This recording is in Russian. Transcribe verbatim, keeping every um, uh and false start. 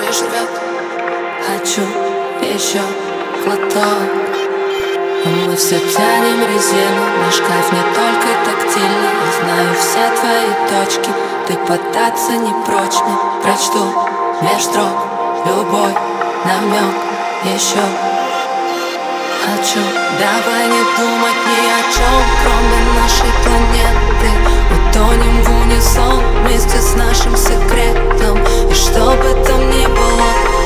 лишь рвет. Хочу еще глоток. Мы все тянем резину, наш кайф не только тактильный. Я знаю все твои точки, ты поддаться не прочь. Не прочту меж строк любой намек еще. Хочу, давай не думать ни о чем, кроме нашей планеты. Утонем в унисон вместе с нашим секретом. И что бы там ни было,